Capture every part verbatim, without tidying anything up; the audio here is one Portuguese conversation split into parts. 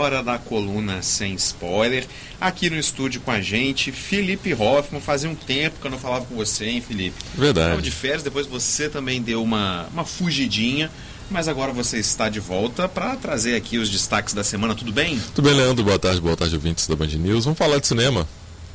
hora da coluna sem spoiler. Aqui no estúdio com a gente, Felipe Hoffman. Fazia um tempo que eu não falava com você, hein, Felipe? Verdade. Estava de férias, depois você também deu uma, uma fugidinha, mas agora você está de volta para trazer aqui os destaques da semana, tudo bem? Tudo bem, Leandro? Boa tarde, boa tarde, ouvintes da Band News. Vamos falar de cinema.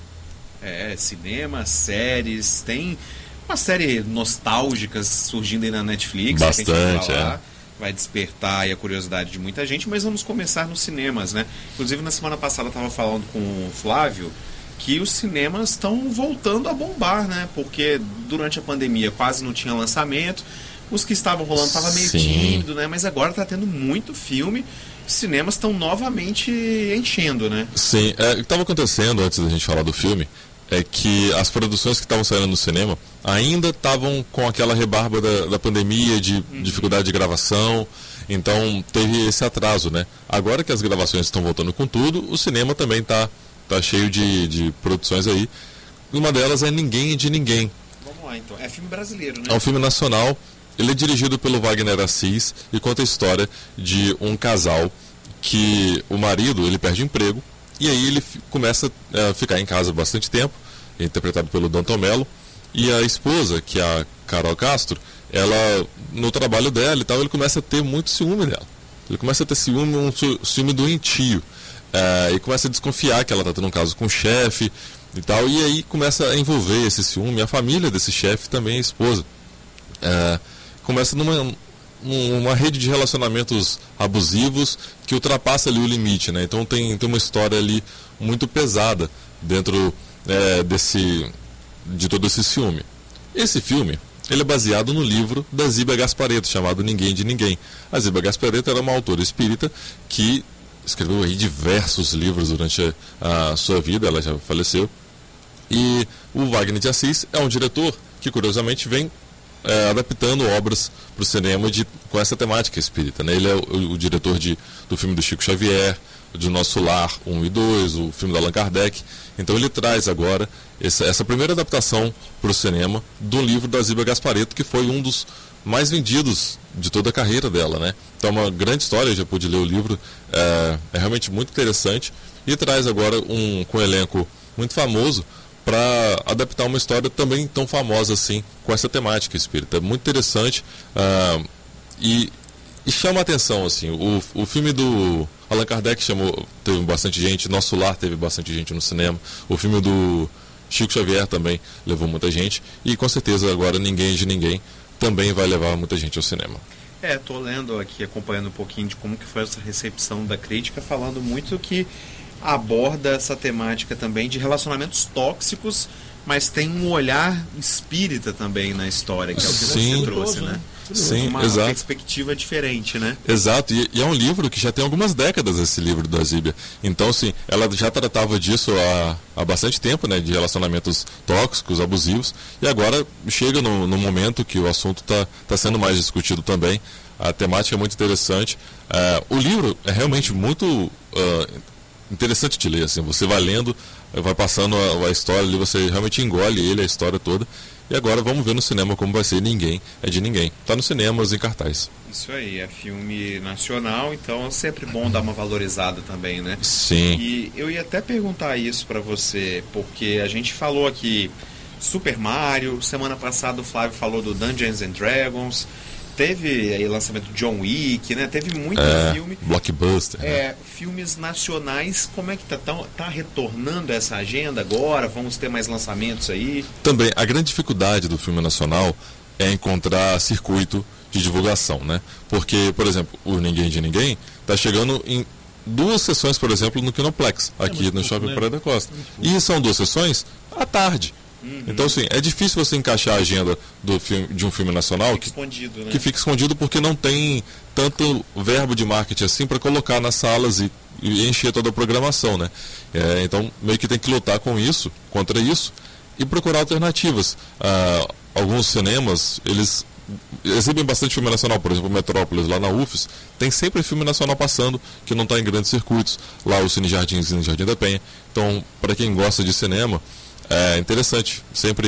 É, cinema, séries, tem uma série nostálgica surgindo aí na Netflix. Bastante, que a gente vai falar. é. Vai despertar aí a curiosidade de muita gente, mas vamos começar nos cinemas, né? Inclusive, na semana passada eu estava falando com o Flávio que os cinemas estão voltando a bombar, né? Porque durante a pandemia quase não tinha lançamento, os que estavam rolando estavam meio Sim. tímido, né? Mas agora está tendo muito filme, os cinemas estão novamente enchendo, né? Sim, é, o que estava acontecendo antes da gente falar do filme é que as produções que estavam saindo no cinema ainda estavam com aquela rebarba da, da pandemia, de uhum. dificuldade de gravação, então teve esse atraso, né? Agora que as gravações estão voltando com tudo, o cinema também está tá cheio de, de produções aí. Uma delas é Ninguém de Ninguém. Vamos lá, então. É filme brasileiro, né? É um filme nacional, ele é dirigido pelo Wagner Assis e conta a história de um casal que o marido, ele perde o emprego, e aí ele começa a ficar em casa bastante tempo, interpretado pelo Danton Mello, e a esposa, que é a Carol Castro, ela, no trabalho dela e tal, ele começa a ter muito ciúme dela. Ele começa a ter ciúme, um ciúme doentio, é, e começa a desconfiar que ela está tendo um caso com o chefe e tal, e aí começa a envolver esse ciúme, a família desse chefe também, a esposa. É, começa numa... uma rede de relacionamentos abusivos que ultrapassa ali o limite, né? Então tem, tem uma história ali muito pesada dentro é, desse, de todo esse ciúme. Esse filme, ele é baseado no livro da Zíbia Gasparetto, chamado Ninguém de Ninguém. A Zíbia Gasparetto era uma autora espírita que escreveu aí diversos livros durante a, a sua vida, ela já faleceu. E o Wagner de Assis é um diretor que, curiosamente, vem É, adaptando obras para o cinema de, com essa temática espírita, né? Ele é o, o diretor de, do filme do Chico Xavier, de Nosso Lar um e dois, o filme do Allan Kardec. Então ele traz agora essa, essa primeira adaptação para o cinema do livro da Zíbia Gasparetto, que foi um dos mais vendidos de toda a carreira dela, né? Então é uma grande história, eu já pude ler o livro, é, é realmente muito interessante, e traz agora um, com um elenco muito famoso para adaptar uma história também tão famosa assim, com essa temática espírita. É muito interessante, uh, e, e chama a atenção, assim, o, o filme do Allan Kardec chamou, teve bastante gente, Nosso Lar teve bastante gente no cinema, o filme do Chico Xavier também levou muita gente, e com certeza agora Ninguém de Ninguém também vai levar muita gente ao cinema. É, tô lendo aqui, acompanhando um pouquinho de como que foi essa recepção da crítica, falando muito que aborda essa temática também de relacionamentos tóxicos, mas tem um olhar espírita também na história, que é o que Sim. você trouxe, né? Sim, uma exato. perspectiva diferente, né? Exato, e, e é um livro que já tem algumas décadas, esse livro da Zíbia. Então, assim, ela já tratava disso há, há bastante tempo, né? De relacionamentos tóxicos, abusivos, e agora chega no, no momento que o assunto está tá sendo mais discutido também. A temática é muito interessante. Uh, o livro é realmente muito uh, interessante de ler, assim, você vai lendo, vai passando a, a história ali, você realmente engole ele, a história toda. E agora vamos ver no cinema como vai ser Ninguém é de Ninguém. Está nos cinemas, em cartaz. Isso aí, é filme nacional, então é sempre bom dar uma valorizada também, né? Sim. E eu ia até perguntar isso para você, porque a gente falou aqui Super Mario, semana passada o Flávio falou do Dungeons and Dragons, teve aí lançamento de John Wick, né? Teve muito é, filme. Blockbuster. É, né? Filmes nacionais, como é que tá, tá? Tá retornando essa agenda agora? Vamos ter mais lançamentos aí? Também, a grande dificuldade do filme nacional é encontrar circuito de divulgação, né? Porque, por exemplo, o Ninguém de Ninguém tá chegando em duas sessões, por exemplo, no Kinoplex, aqui é no Shopping pouco, Praia né? da Costa. E são duas sessões à tarde. Uhum. Então, assim, é difícil você encaixar a agenda do filme, de um filme nacional fica que, escondido, né? que fica escondido porque não tem tanto verbo de marketing assim para colocar nas salas e, e encher toda a programação, né? É, então, meio que tem que lutar com isso, contra isso, e procurar alternativas. Ah, alguns cinemas, eles exibem bastante filme nacional, por exemplo, Metrópolis, lá na U F S, tem sempre filme nacional passando, que não está em grandes circuitos, lá o Cine Jardins e Cine Jardim da Penha. Então, para quem gosta de cinema, é interessante sempre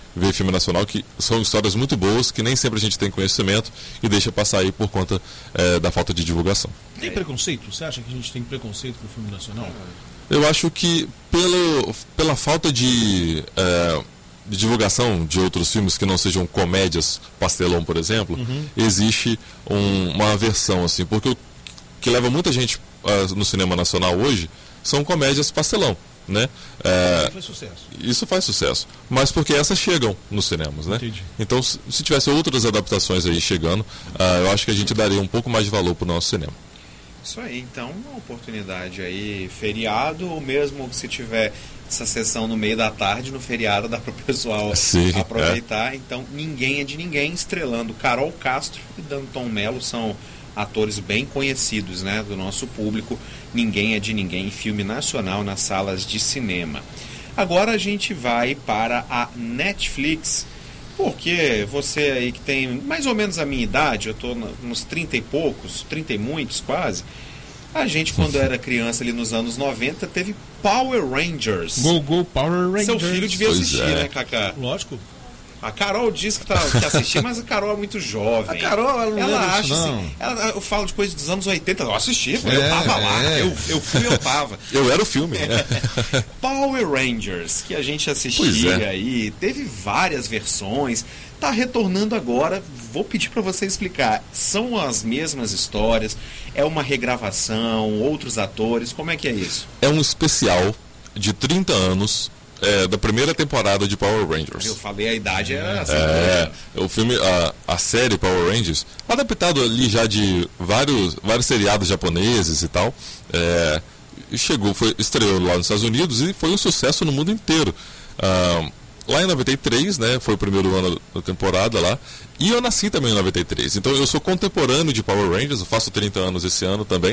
ver filme nacional, que são histórias muito boas, que nem sempre a gente tem conhecimento e deixa passar aí por conta é, da falta de divulgação. Tem preconceito? Você acha que a gente tem preconceito com o filme nacional? Eu acho que pelo, pela falta de, é, de divulgação de outros filmes que não sejam comédias pastelão, por exemplo, uhum. existe um, uma aversão, assim, porque o que leva muita gente uh, no cinema nacional hoje são comédias pastelão. Né? É, isso faz sucesso. Isso faz sucesso. Mas porque essas chegam nos cinemas, né? Entendi. Então, se, se tivesse outras adaptações aí chegando, uh, eu acho que a gente daria um pouco mais de valor para o nosso cinema. Isso aí, então, uma oportunidade aí, feriado, ou mesmo se tiver essa sessão no meio da tarde, no feriado, dá para o pessoal Sim, aproveitar. É. Então, Ninguém é de Ninguém, estrelando Carol Castro e Danton Mello, são atores bem conhecidos, né, do nosso público. Ninguém é de Ninguém, filme nacional nas salas de cinema. Agora a gente vai para a Netflix, porque você aí que tem mais ou menos a minha idade, eu estou nos trinta e poucos, trinta e muitos quase, a gente quando era criança ali nos anos noventa teve Power Rangers. Go, go, Power Rangers. Seu filho devia Pois assistir, é. né, Cacá? Lógico. A Carol disse que, tá, que assistiu, mas a Carol é muito jovem. A Carol, ela não ela lembra acha disso, não. assim. Ela, eu falo de coisas dos anos oitenta. Eu assisti, pô, É, eu tava lá. é. Eu, eu fui, eu tava. Eu era o filme, né? Power Rangers, que a gente Pois assistia é. aí, teve várias versões. Tá retornando agora. Vou pedir para você explicar. São as mesmas histórias? É uma regravação? Outros atores? Como é que é isso? É um especial de trinta anos é, da primeira temporada de Power Rangers. Eu falei a idade era assim. É, o filme, a, a série Power Rangers, adaptado ali já de vários, vários seriados japoneses e tal, é, chegou, foi, estreou lá nos Estados Unidos e foi um sucesso no mundo inteiro. Ah, lá em noventa e três, né, foi o primeiro ano da temporada lá, e eu nasci também em noventa e três, então eu sou contemporâneo de Power Rangers, eu faço trinta anos esse ano também.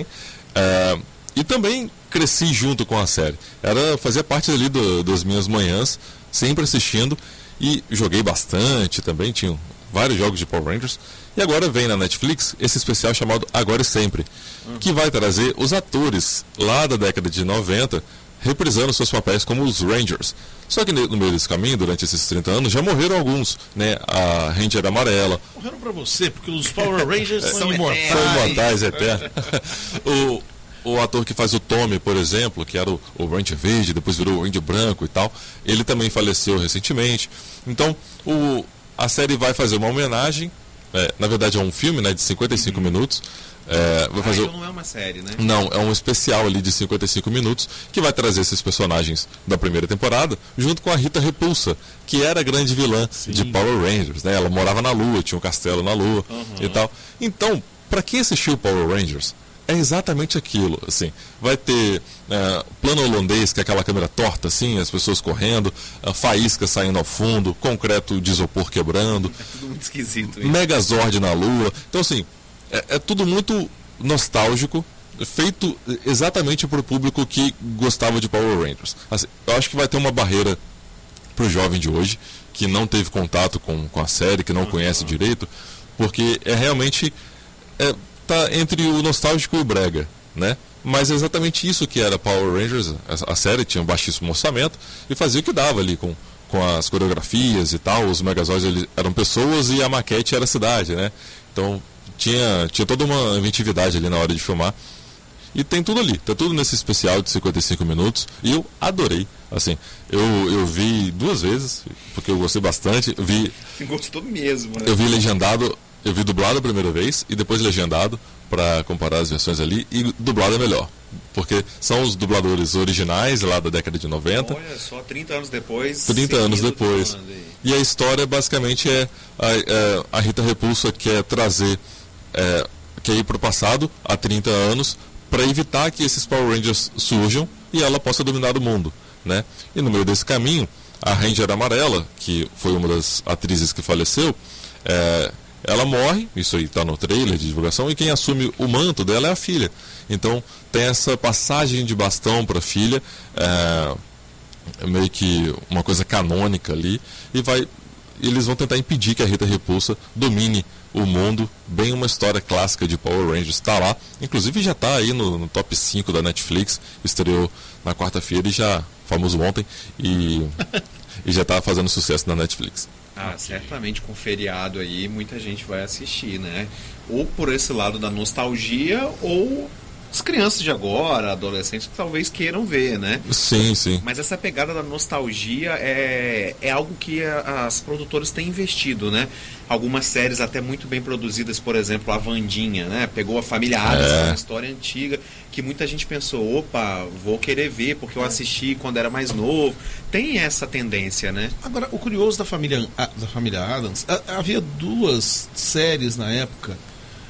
É, E também cresci junto com a série. Era, fazia parte ali do, das minhas manhãs, sempre assistindo. E joguei bastante também, tinha vários jogos de Power Rangers. E agora vem na Netflix esse especial chamado Agora e Sempre, uhum. que vai trazer os atores lá da década de noventa, reprisando seus papéis como os Rangers. Só que no meio desse caminho, durante esses trinta anos, já morreram alguns, né? A Ranger amarela. Morreram pra você, porque os Power Rangers São são imortais. São imortais, eternos. o... O ator que faz o Tommy, por exemplo, que era o, o Ranger verde, depois virou o Ranger branco e tal, ele também faleceu recentemente. Então, o, a série vai fazer uma homenagem, é, na verdade é um filme, né, de cinquenta e cinco minutos. É, vai Ah, fazer... então não é uma série, né? Não, é um especial ali de cinquenta e cinco minutos, que vai trazer esses personagens da primeira temporada, junto com a Rita Repulsa, que era a grande vilã Sim. de Power Rangers, né? Ela morava na Lua, tinha um castelo na Lua Uhum. e tal. Então, para quem assistiu Power Rangers, é exatamente aquilo, assim, vai ter é, plano holandês, que é aquela câmera torta, assim, as pessoas correndo, a faísca saindo ao fundo, concreto de isopor quebrando, É tudo muito esquisito. Hein? Megazord na Lua, então assim, é, é tudo muito nostálgico, feito exatamente para o público que gostava de Power Rangers. Assim, eu acho que vai ter uma barreira para o jovem de hoje, que não teve contato com, com a série, que não uhum. conhece direito, porque é realmente... É, tá entre o nostálgico e o brega, né? Mas é exatamente isso que era Power Rangers. A, a série tinha um baixíssimo orçamento e fazia o que dava ali com, com as coreografias e tal. Os Megazords eles eram pessoas e a maquete era a cidade, né? Então tinha, tinha toda uma inventividade ali na hora de filmar. E tem tudo ali, tá tudo nesse especial de cinquenta e cinco minutos. E eu adorei. Assim, eu, eu vi duas vezes, porque eu gostei bastante. Eu vi, Você gostou mesmo, né? eu vi legendado. Eu vi dublado a primeira vez e depois legendado para comparar as versões ali, e dublado é melhor, porque são os dubladores originais lá da década de noventa. Olha só, trinta anos depois. trinta anos depois. E a história basicamente é a, a Rita Repulsa quer trazer, é, quer ir para o passado há trinta anos para evitar que esses Power Rangers surjam e ela possa dominar o mundo, né? E no meio desse caminho, a Ranger amarela, que foi uma das atrizes que faleceu, é, ela morre, isso aí está no trailer de divulgação, e quem assume o manto dela é a filha. Então tem essa passagem de bastão para a filha, é, meio que uma coisa canônica ali, e vai eles vão tentar impedir que a Rita Repulsa domine o mundo. Bem uma história clássica de Power Rangers. Está lá, inclusive já está aí no, no top cinco da Netflix, estreou na quarta-feira e já, famoso ontem, e, e já está fazendo sucesso na Netflix. Ah, certamente com feriado aí muita gente vai assistir, né? Ou por esse lado da nostalgia, ou as crianças de agora, adolescentes, que talvez queiram ver, né? Sim, sim. Mas essa pegada da nostalgia é, é algo que a, as produtoras têm investido, né? Algumas séries até muito bem produzidas, por exemplo, a Wandinha, né? Pegou a família Addams, é. uma história antiga, que muita gente pensou, opa, vou querer ver, porque eu assisti quando era mais novo. Tem essa tendência, né? Agora, o curioso da família, da família Addams, havia duas séries na época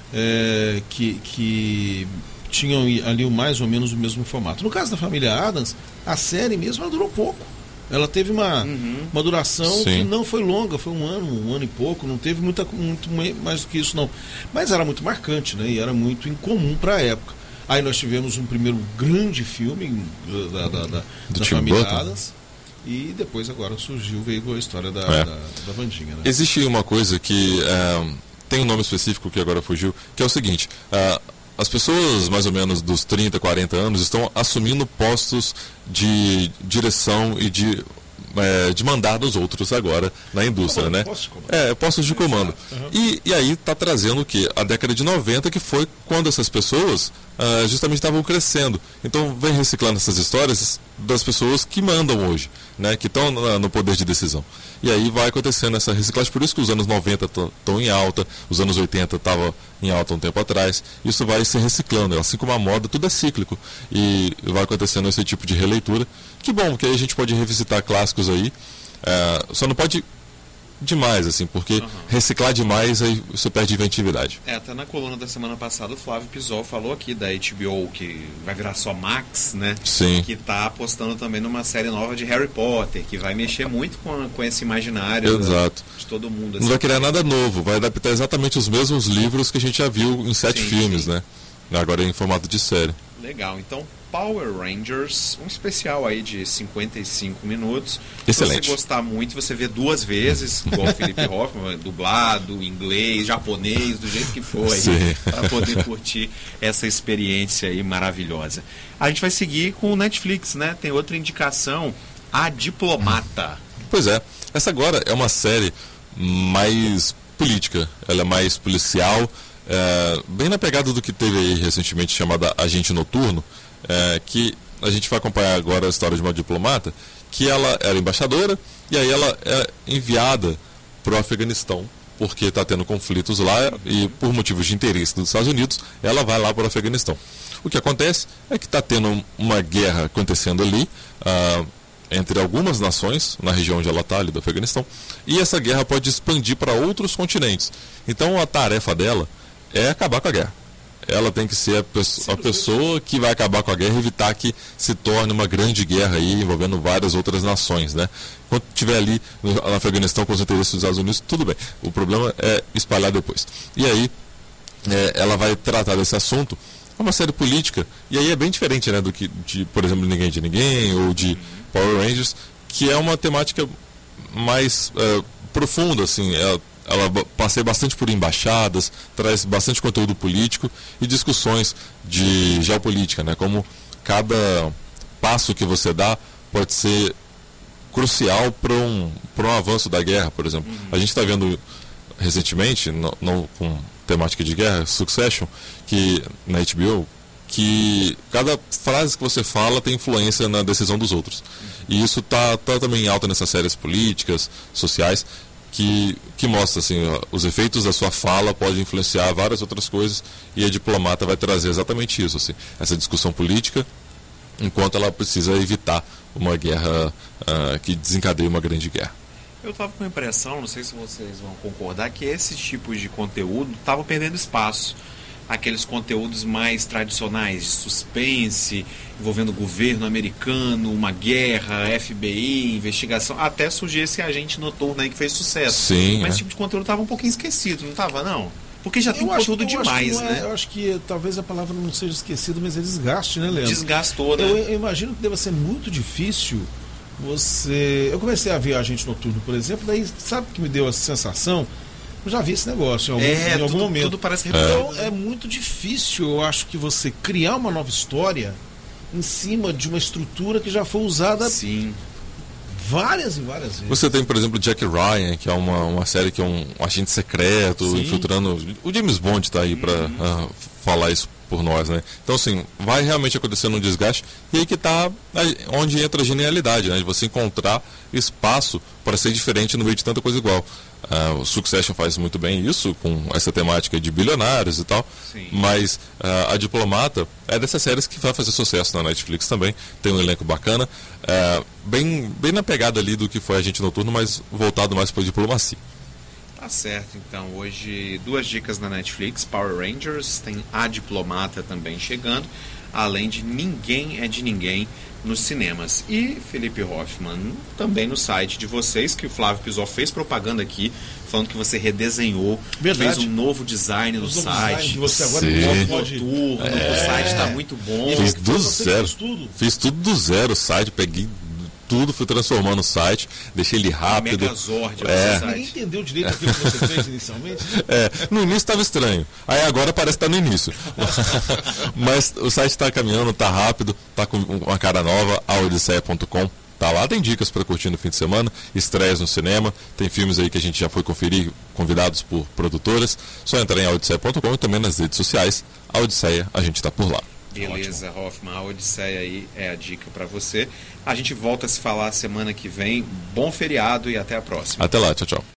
é, que... que tinham ali mais ou menos o mesmo formato. No caso da família Addams, a série mesmo ela durou pouco. Ela teve uma, uhum. uma duração Sim. que não foi longa, foi um ano, um ano e pouco, não teve muita, muito mais do que isso não. Mas era muito marcante, né? E era muito incomum para a época. Aí nós tivemos um primeiro grande filme da, da, da, da família Burton. Addams. E depois agora surgiu, veio a história da, é. da, da Wandinha. Né? Existe uma coisa que é, tem um nome específico que agora fugiu, que é o seguinte... É, as pessoas mais ou menos dos trinta, quarenta anos estão assumindo postos de direção e de, é, de mandar dos outros agora na indústria, comando, né? Postos de comando. É, postos de comando. Uhum. E, e aí está trazendo o quê? A década de noventa, que foi quando essas pessoas uh, justamente estavam crescendo. Então vem reciclando essas histórias das pessoas que mandam hoje, né? Que estão no, no poder de decisão. E aí vai acontecendo essa reciclagem, por isso que os anos noventa estão em alta, os anos oitenta estavam em alta um tempo atrás, isso vai se reciclando, assim como a moda, tudo é cíclico, e vai acontecendo esse tipo de releitura. Que bom, que aí a gente pode revisitar clássicos aí, é, só não pode demais, assim, porque uhum. reciclar demais aí você perde inventividade. É, até na coluna da semana passada o Flávio Pisol falou aqui da H B O, que vai virar só Max, né? Sim. Que tá apostando também numa série nova de Harry Potter, que vai mexer muito com, com esse imaginário Exato. Da, de todo mundo. Assim. Não vai criar nada novo, vai adaptar exatamente os mesmos livros que a gente já viu em sete sim, filmes, sim. né? Agora em formato de série. Legal, então Power Rangers, um especial aí de cinquenta e cinco minutos. Excelente. Se você gostar muito, você vê duas vezes, igual o Felipe Hoffman, dublado, inglês, japonês, do jeito que for aí, para poder curtir essa experiência aí maravilhosa. A gente vai seguir com o Netflix, né? Tem outra indicação, A Diplomata. Pois é, essa agora é uma série mais política, ela é mais policial, é, bem na pegada do que teve aí recentemente chamada Agente Noturno, é, que a gente vai acompanhar agora a história de uma diplomata, que ela era embaixadora e aí ela é enviada para o Afeganistão, porque está tendo conflitos lá e por motivos de interesse dos Estados Unidos, ela vai lá para o Afeganistão. O que acontece é que está tendo uma guerra acontecendo ali, ah, entre algumas nações, na região onde ela está, ali do Afeganistão, e essa guerra pode expandir para outros continentes. Então a tarefa dela é acabar com a guerra. Ela tem que ser a, peço, a pessoa que vai acabar com a guerra e evitar que se torne uma grande guerra aí, envolvendo várias outras nações, né? Quando estiver ali no, no Afeganistão com os interesses dos Estados Unidos, tudo bem. O problema é espalhar depois. E aí, é, ela vai tratar desse assunto. É uma série política, e aí é bem diferente, né, do que, de, por exemplo, Ninguém de Ninguém, ou de Power Rangers, que é uma temática mais é, profunda, assim, é, ela passeia bastante por embaixadas, traz bastante conteúdo político e discussões de geopolítica, né? Como cada passo que você dá pode ser crucial para um, para um avanço da guerra, por exemplo. Uhum. A gente está vendo recentemente, não, não com temática de guerra, Succession, que na H B O, que cada frase que você fala tem influência na decisão dos outros. Uhum. E isso está tá também em alta nessas séries políticas, sociais, Que, que mostra assim, os efeitos da sua fala podem influenciar várias outras coisas, e a diplomata vai trazer exatamente isso, assim, essa discussão política, enquanto ela precisa evitar uma guerra uh, que desencadeie uma grande guerra. Eu estava com a impressão, não sei se vocês vão concordar, que esses tipos de conteúdo estavam perdendo espaço. Aqueles conteúdos mais tradicionais de suspense, envolvendo o governo americano, uma guerra, F B I, investigação, até surgir esse Agente Noturno aí que fez sucesso. Sim, mas é. esse tipo de conteúdo estava um pouquinho esquecido, não estava não? Porque já tem eu conteúdo acho, eu demais, acho né? É, eu acho que talvez a palavra não seja esquecido, mas é desgaste, né, Leandro? Desgastou, né? Eu, eu imagino que deva ser muito difícil você... Eu comecei a ver Agente Noturno, por exemplo, daí sabe o que me deu essa sensação? Eu já vi esse negócio em algum, é, em algum tudo, momento. Tudo parece Então é muito difícil, eu acho, que você criar uma nova história em cima de uma estrutura que já foi usada Sim. várias e várias vezes. Você tem, por exemplo, Jack Ryan, que é uma, uma série que é um, um agente secreto, Sim. infiltrando. O James Bond está aí para uh, falar isso por nós, né? Então, assim, vai realmente acontecendo um desgaste, e aí que está onde entra a genialidade, né? De você encontrar espaço para ser diferente no meio de tanta coisa igual. Uh, o Succession faz muito bem isso, com essa temática de bilionários e tal. Sim. Mas uh, a Diplomata é dessas séries que vai fazer sucesso na Netflix também, tem um elenco bacana, uh, bem, bem na pegada ali do que foi Agente Noturno, mas voltado mais para a diplomacia. Tá certo, então hoje duas dicas na Netflix, Power Rangers, tem A Diplomata também chegando, além de Ninguém é de Ninguém nos cinemas. E Felipe Hoffmann, também no site de vocês, que o Flávio Pisol fez propaganda aqui, falando que você redesenhou, Verdade. fez um novo design no Os novos site. designs, você agora Sim. pode... Noturno, É. o site está muito bom. Fiz Foi do você que zero. fez tudo? Fiz tudo do zero o site, peguei tudo, fui transformando o site, deixei ele rápido. Megazord, é É. o Ninguém site. entendeu direito aquilo que você fez inicialmente? É, no início estava estranho, aí agora parece que está no início. Mas o site está caminhando, está rápido, está com uma cara nova, a odisseia ponto com. Tá lá, tem dicas para curtir no fim de semana, estreias no cinema, tem filmes aí que a gente já foi conferir, convidados por produtoras. Só entrar em a odisseia ponto com e também nas redes sociais. A Odisseia, a gente está por lá. Beleza, Hoffmann, a Odisseia aí é a dica para você. A gente volta a se falar semana que vem. Bom feriado e até a próxima. Até lá, tchau, tchau.